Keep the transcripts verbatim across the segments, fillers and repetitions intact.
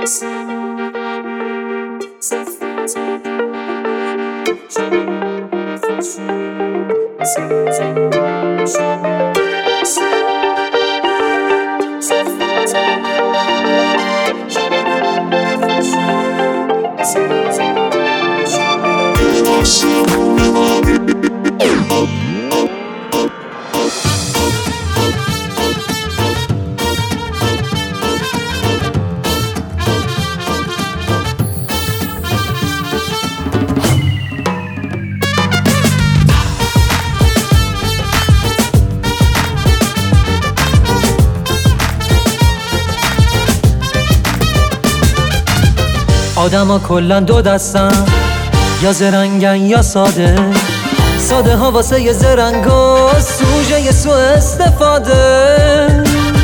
آدما کلن دو دستن، یا زرنگن یا ساده. ساده ها واسه ی زرنگا سوژه ی سو استفاده.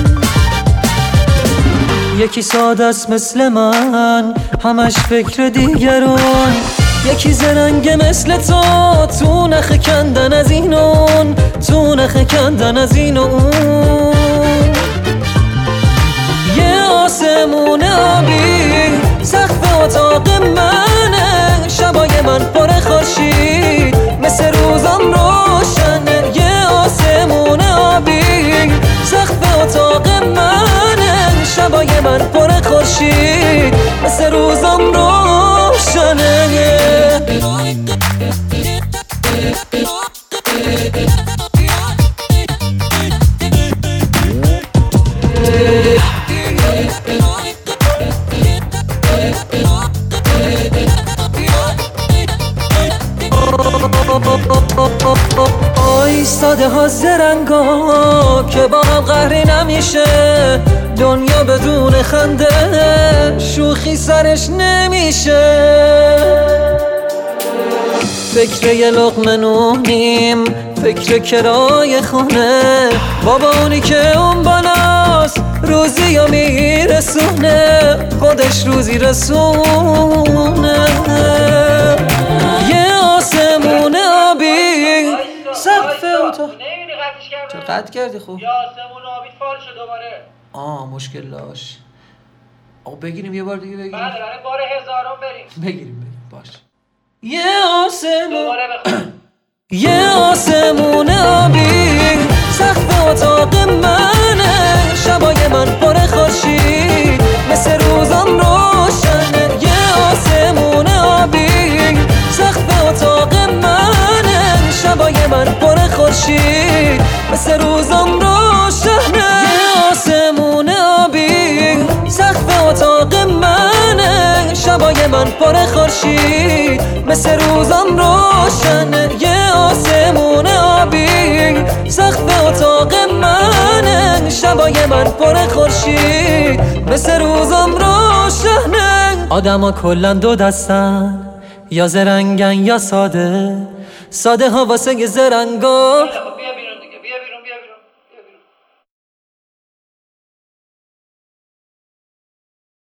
یکی ساده است مثل من، همش فکر دیگران. یکی زرنگه مثل تو، تو نخ کندن از این اون، تو نخ کندن از این اون. یه آسمون آبی سقف اتاق منه، شبای من پر خورشید مثل روزم روشنه. یه آسمون آبی سقف اتاق منه، شبای من پر خورشید مثل روزم روشنه. ایستاده ها زرنگا که با هم قهری نمیشه. دنیا بدون خنده شوخی سرش نمیشه. فکر یه لقمه نونیم، فکر کرای خونه. بابا اونی که اون بالاست روزی یا میرسونه، خودش روزی رسونه. یه آسمون آبی سقف اتاق. چرا قطع کردی؟ خوب یه آسمون آبی فال شد دوباره. آه مشکل داشت. آقا بگیریم یه بار دیگه بگیریم. بله بله بار هزارم بریم. بگیریم بگیریم باش. یه آسمون دوباره بخوام. یه آسمون آبی سقف اتاق منه، شبای من پر خورشید مثل روزم روشنه. یه آسمون آبی سقف اتاق منه، شبای من پر خورشید مثل روزم روشنه. یه آسمون آبی سقف اتاق منه، شبای من پر خورشید مثل روزم روشنه. یه آسمون آبی سقف اتاق منه، شبای من پر خورشید مثل روزم روشنه. آدما کلن دو دستن، یا زرنگن یا ساده. ساده ها واسه ی زرنگا